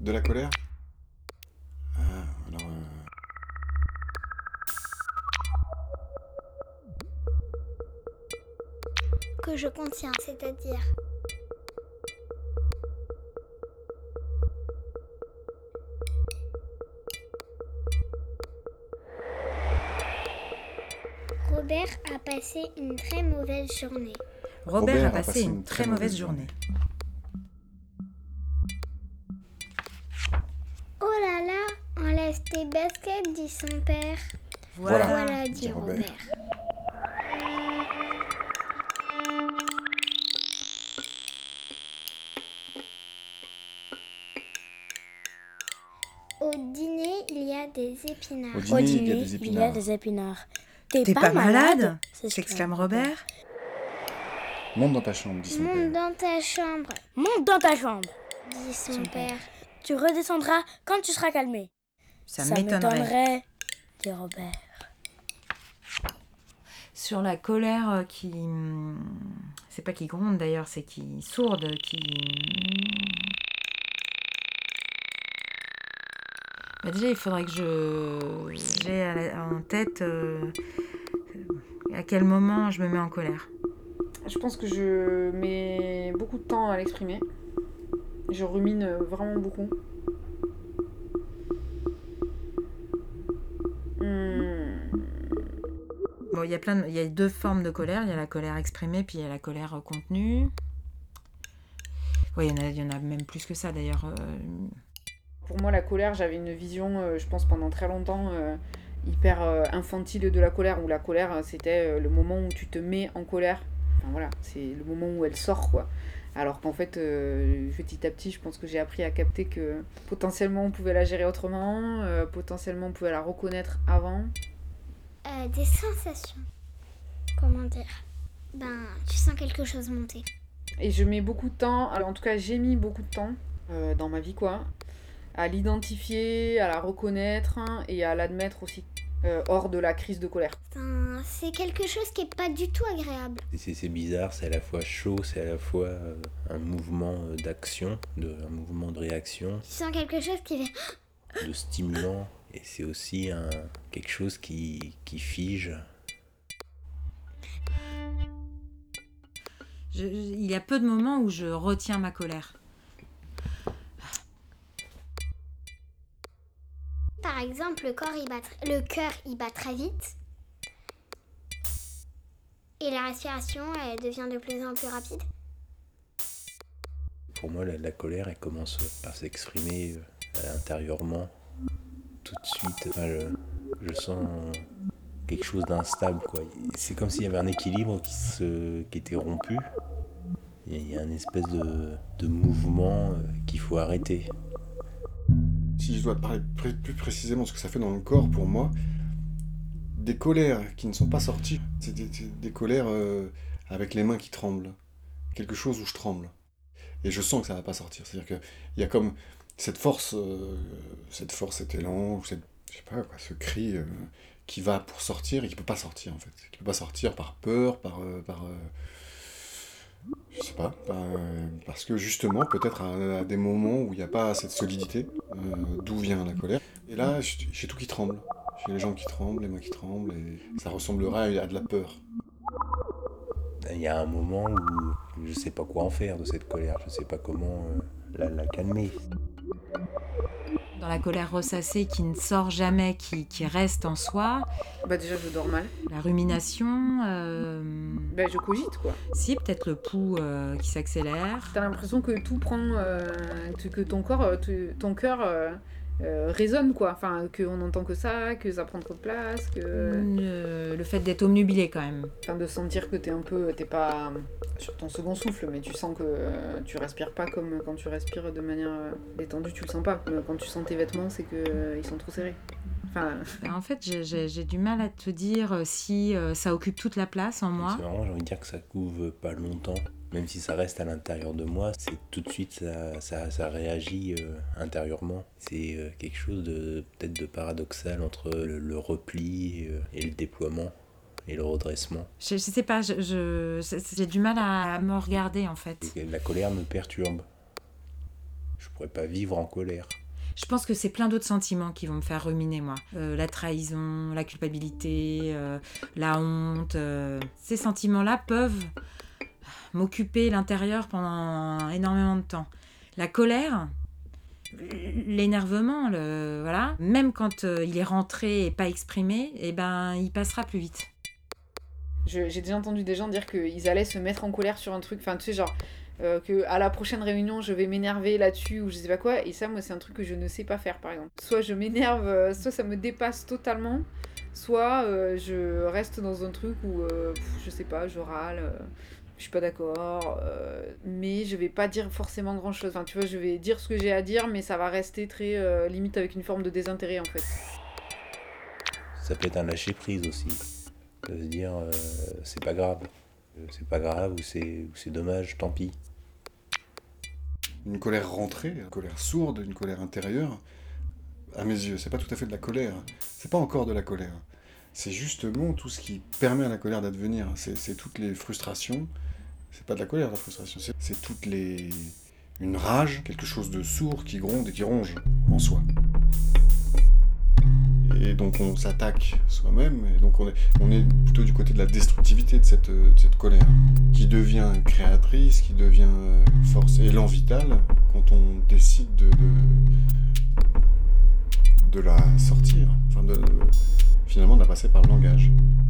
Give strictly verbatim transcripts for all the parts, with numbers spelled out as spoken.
De la colère? Ah, alors... euh, Que je contiens, c'est-à-dire... Robert a passé une très mauvaise journée. Robert, a passé une très mauvaise journée. Oh là là, enlève tes baskets, dit son père. Voilà. Voilà, dit dit Robert. Robert. Au dîner, il y a des épinards. Au dîner, il y a des épinards. il y a des épinards. T'es, T'es pas, pas malade, malade s'exclame Robert. Monte dans ta chambre, dit son Monte père. dans ta chambre. Monte dans ta chambre, dit son, Son père. père. Tu redescendras quand tu seras calmé. Ça, m'étonnerait. dit Robert. Sur la colère euh, qui... C'est pas qui gronde d'ailleurs, c'est qui sourde, qui... Bah déjà, il faudrait que je... j'ai à la- en tête euh, à quel moment je me mets en colère. Je pense que je mets beaucoup de temps à l'exprimer. Je rumine vraiment beaucoup. Hmm. Bon, il y a plein de- il y a deux formes de colère. Il y a la colère exprimée, puis il y a la colère euh, contenue. Ouais, il y en a, il y en a même plus que ça d'ailleurs. euh, Pour moi, la colère, j'avais une vision, euh, je pense pendant très longtemps, euh, hyper euh, infantile de la colère, où la colère, euh, c'était euh, le moment où tu te mets en colère. Enfin voilà, c'est le moment où elle sort, quoi. Alors qu'en fait, euh, petit à petit, je pense que j'ai appris à capter que potentiellement on pouvait la gérer autrement, euh, potentiellement on pouvait la reconnaître avant. Euh, des sensations. Comment dire? Ben, tu sens quelque chose monter. Et je mets beaucoup de temps, alors en tout cas j'ai mis beaucoup de temps euh, dans ma vie, quoi, à l'identifier, à la reconnaître hein, et à l'admettre aussi, euh, hors de la crise de colère. Ben, c'est quelque chose qui est pas du tout agréable. C'est, c'est bizarre, c'est à la fois chaud, c'est à la fois euh, un mouvement euh, d'action, de, un mouvement de réaction, Tu sens quelque chose qui fait... de stimulant, et c'est aussi un, quelque chose qui, qui fige. je- je- il y a peu de moments où je retiens ma colère. Par exemple, le corps, il bat, tr- le cœur, il bat très vite. Et la respiration, elle devient de plus en plus rapide. Pour moi, la, la colère, elle commence par s'exprimer euh, intérieurement, tout de suite. Enfin, je, je sens quelque chose d'instable, quoi. C'est comme s'il y avait un équilibre qui, se, qui était rompu. Il y a une espèce de, de mouvement euh, qu'il faut arrêter. Si je dois te parler pré- plus précisément de ce que ça fait dans le corps, pour moi, des colères qui ne sont pas sorties, c'est des, des- des colères euh, avec les mains qui tremblent. Quelque chose où je tremble. Et je sens que ça va pas sortir. C'est-à-dire qu'il y a comme cette force, euh, cette force, cet élan, ou cette, je sais pas quoi, ce cri euh, qui va pour sortir et qui peut pas sortir en fait. Qui peut pas sortir par peur, par... euh, par euh, je sais pas, par, euh, parce que justement, peut-être à, à des moments où il n'y a pas cette solidité, euh, d'où vient la colère. Et là, j'ai j'ai tout qui tremble. J'ai les jambes qui tremblent, les mains qui tremblent, et ça ressemblerait à de la peur. Il y a un moment où je sais pas quoi en faire de cette colère, je sais pas comment euh, la, la calmer. Dans la colère ressassée qui ne sort jamais, qui, qui reste en soi, Bah déjà, je dors mal. la rumination, euh, Bah je cogite, quoi. si peut-être le pouls euh, qui s'accélère. T'as l'impression que tout prend, euh, que ton corps, euh, tu- ton cœur euh, euh, résonne, quoi. Enfin, qu'on n'entend que ça, que ça prend trop de place, que... Le, le fait d'être omnubilé quand même. Enfin, de sentir que t'es un peu... T'es pas sur ton second souffle, mais tu sens que euh, tu respires pas comme quand tu respires de manière euh, détendue, tu le sens pas. Mais quand tu sens tes vêtements, c'est que euh, ils sont trop serrés. Enfin... Ben, en fait, j'ai, j'ai, j'ai du mal à te dire si euh, ça occupe toute la place en moi. C'est marrant, j'ai envie de dire que ça couvre pas longtemps. Même si ça reste à l'intérieur de moi, c'est tout de suite ça, ça, ça réagit euh, intérieurement. C'est euh, quelque chose de peut-être de paradoxal entre le, le repli euh, et le déploiement et le redressement. Je, je sais pas, je, je, c'est- j'ai du mal à me regarder en fait. Et la colère me perturbe. je pourrais pas vivre en colère. Je pense que c'est plein d'autres sentiments qui vont me faire ruminer, moi. Euh, la trahison, la culpabilité, euh, la honte. Euh, ces sentiments-là peuvent m'occuper l'intérieur pendant énormément de temps. La colère, l'énervement, le, voilà. Même quand euh, il est rentré et pas exprimé, eh ben, il passera plus vite. Je, j'ai déjà entendu des gens dire qu'ils allaient se mettre en colère sur un truc, enfin tu sais genre euh, que à la prochaine réunion je vais m'énerver là-dessus ou je sais pas quoi, et ça moi c'est un truc que je ne sais pas faire par exemple. Soit je m'énerve, euh, soit ça me dépasse totalement, soit euh, je reste dans un truc où euh, pff, je sais pas, je râle, euh, je suis pas d'accord, euh, mais je vais pas dire forcément grand chose, enfin tu vois je vais dire ce que j'ai à dire mais ça va rester très euh, limite avec une forme de désintérêt en fait. Ça peut être un lâcher-prise aussi. De se dire euh, c'est pas grave, c'est pas grave ou c'est, ou c'est dommage, tant pis. Une colère rentrée, une colère sourde, une colère intérieure, à mes yeux, c'est pas tout à fait de la colère. C'est pas encore de la colère. C'est justement tout ce qui permet à la colère d'advenir. C'est, c'est toutes les frustrations. C'est pas de la colère, la frustration. C'est, c'est toutes les... une rage, quelque chose de sourd qui gronde et qui ronge en soi. Et donc on s'attaque soi-même, et donc on est, on est plutôt du côté de la destructivité de cette, de cette colère, qui devient créatrice, qui devient force, élan vital, quand on décide de, de, de la sortir, enfin de, de, finalement de la passer par le langage.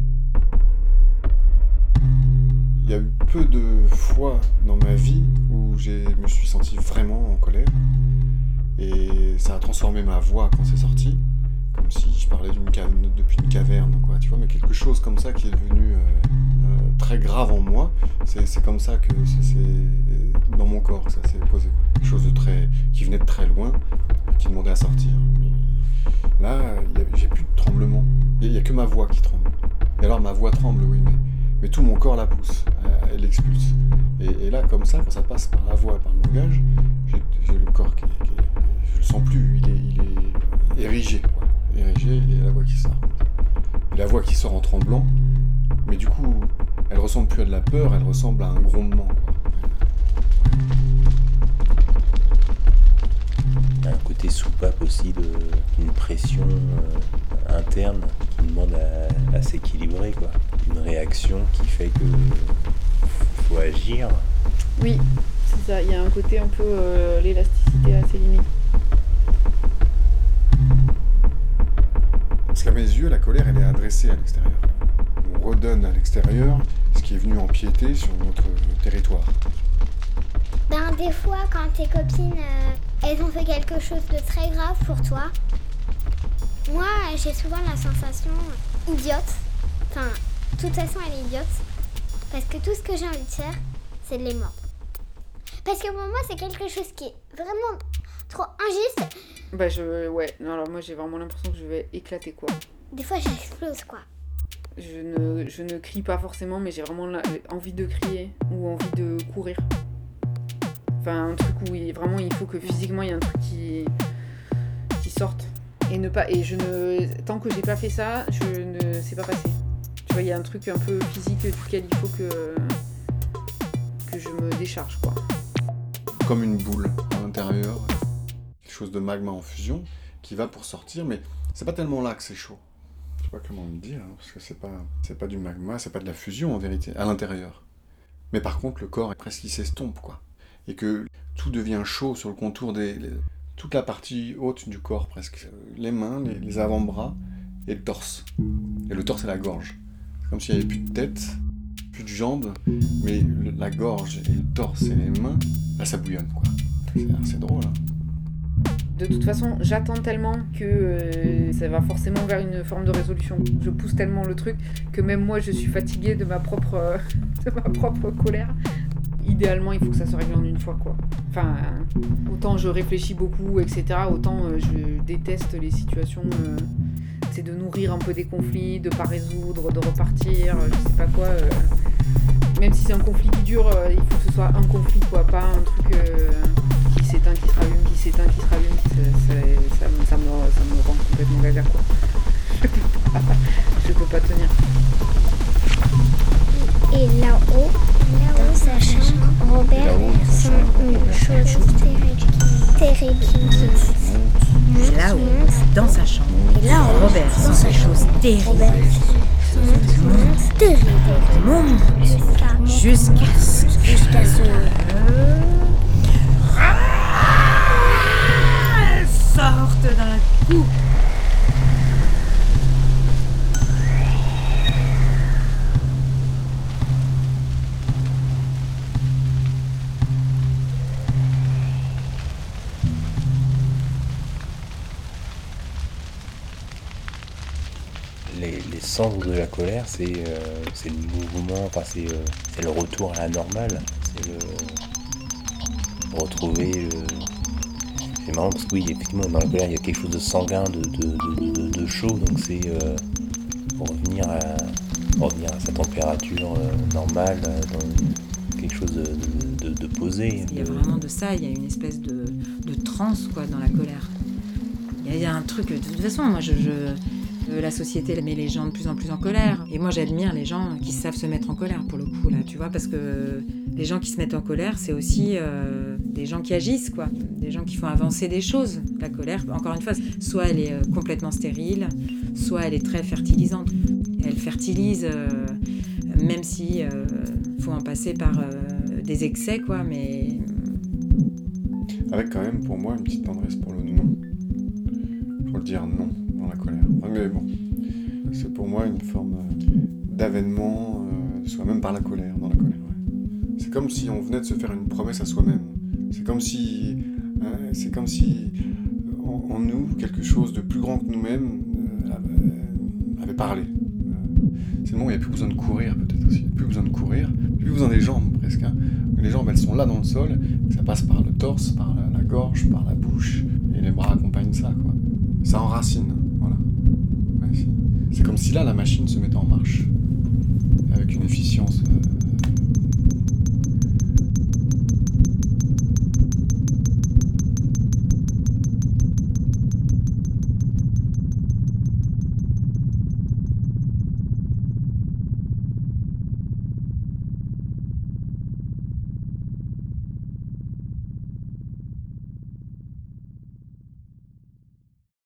Il y a eu peu de fois dans ma vie où je me suis senti vraiment en colère, et ça a transformé ma voix quand c'est sorti. Comme si je parlais d'une cave- depuis une caverne, quoi, tu vois, mais quelque chose comme ça qui est devenu euh, euh, très grave en moi, c'est, c'est comme ça que ça s'est, dans mon corps, ça s'est posé, quoi. Quelque chose de très, qui venait de très loin, qui demandait à sortir. Mais là, y a, j'ai plus de tremblement, il n'y a que ma voix qui tremble. Et alors ma voix tremble, oui, mais, mais tout mon corps la pousse, elle, elle l'expulse. Et, et là, comme ça, quand ça passe par la voix et par le langage, j'ai, j'ai le corps qui, qui je le sens plus, il est, il est érigé, quoi. érigée et la voix qui sort. Et la voix qui sort en tremblant, mais du coup, elle ressemble plus à de la peur, elle ressemble à un grondement, quoi. Il y a un côté soupape aussi, de, une pression euh, interne qui demande à, à s'équilibrer, quoi. Une réaction qui fait que faut agir. Oui, c'est ça, il y a un côté un peu euh, l'élasticité à ses limites. Parce qu'à mes yeux, la colère, elle est adressée à l'extérieur. On redonne à l'extérieur ce qui est venu empiéter sur notre territoire. Ben, des fois, quand tes copines, euh, elles ont fait quelque chose de très grave pour toi, moi, j'ai souvent la sensation idiote. Enfin, de toute façon, elle est idiote. Parce que tout ce que j'ai envie de faire, c'est de les mordre. Parce que pour moi, c'est quelque chose qui est vraiment trop injuste. Bah je... Ouais, non, alors moi j'ai vraiment l'impression que je vais éclater, quoi. Des fois, j'explose, quoi. Je ne, je ne crie pas forcément, mais j'ai vraiment la... envie de crier ou envie de courir. Enfin, un truc où il... vraiment il faut que physiquement il y ait un truc qui, qui sorte. Et, ne pas... Et je ne... tant que j'ai pas fait ça, je ne sais pas passer. Tu vois, il y a un truc un peu physique duquel il faut que, que je me décharge, quoi. Comme une boule à l'intérieur, quelque chose de magma en fusion qui va pour sortir, mais c'est pas tellement là que c'est chaud. Je sais pas comment le dire, hein, parce que c'est pas, c'est pas du magma, c'est pas de la fusion en vérité, à l'intérieur. Mais par contre, le corps est presque qui s'estompe, quoi. Et que tout devient chaud sur le contour des... Les, toute la partie haute du corps, presque. Les mains, les, les avant-bras et le torse. Et le torse et la gorge. C'est comme s'il n'y avait plus de tête, plus de jambes, mais le, la gorge et le torse et les mains, là, ça bouillonne, quoi. C'est, c'est drôle, hein. De toute façon, j'attends tellement que euh, ça va forcément vers une forme de résolution. Je pousse tellement le truc que même moi, je suis fatiguée de ma propre, euh, de ma propre colère. Idéalement, il faut que ça se règle en une fois, quoi. Enfin, euh, autant je réfléchis beaucoup, et cetera, autant euh, je déteste les situations, euh, c'est de nourrir un peu des conflits, de pas résoudre, de repartir, euh, je sais pas quoi. Euh, même si c'est un conflit qui dure, euh, il faut que ce soit un conflit, quoi, pas un truc euh, qui s'éteint, qui se rallume, qui s'éteint, qui se rallume. C'est, c'est, ça, me, ça, me, ça me rend complètement gaga, quoi. Je peux pas, je peux pas tenir. Et là-haut, là-haut, sachant Robert Là-haut, sent une chose terrible qui monte. Et là-haut, dans sa chambre, Et là, on Robert sent ces choses terribles. monte terrible. Monte jusqu'à ce Jusqu'à ce... qu'elle sorte d'un coup. Les, les cendres de la colère, c'est euh, c'est le mouvement, enfin c'est euh, c'est le retour à la normale, c'est le retrouver le... C'est marrant parce que oui, effectivement, dans la colère, il y a quelque chose de sanguin, de, de, de, de, de chaud, donc c'est euh, revenir, à, revenir à sa température euh, normale, euh, dans quelque chose de, de, de, de posé. Il y a de- vraiment de ça, il y a une espèce de, de transe quoi, dans la colère. Il y a, il y a un truc, de toute façon, moi je, je- euh, la société elle met les gens de plus en plus en colère. Et moi j'admire les gens qui savent se mettre en colère pour le coup, là, tu vois, parce que les gens qui se mettent en colère, c'est aussi euh, des gens qui agissent, quoi. Des gens qui font avancer des choses. La colère, encore une fois, soit elle est euh, complètement stérile, soit elle est très fertilisante. Elle fertilise, euh, même si euh, faut en passer par euh, des excès, quoi, mais Avec quand même pour moi une petite tendresse pour le non. Faut le dire non dans la colère. Ouais, mais bon, c'est pour moi une forme euh, d'avènement euh, de soi-même par la colère, dans la colère. Ouais. C'est comme si on venait de se faire une promesse à soi-même. C'est comme si, euh, c'est comme si en, en nous quelque chose de plus grand que nous-mêmes euh, avait, avait parlé. Euh, c'est le moment où il n'y a plus besoin de courir peut-être aussi. Il n'y a plus besoin de courir, plus besoin des jambes presque. Hein. Les jambes elles sont là dans le sol, ça passe par le torse, par la, la gorge, par la bouche, et les bras accompagnent ça, quoi. Ça enracine, voilà. Ouais, c'est, c'est comme si là la machine se mettait en marche, avec une efficience euh,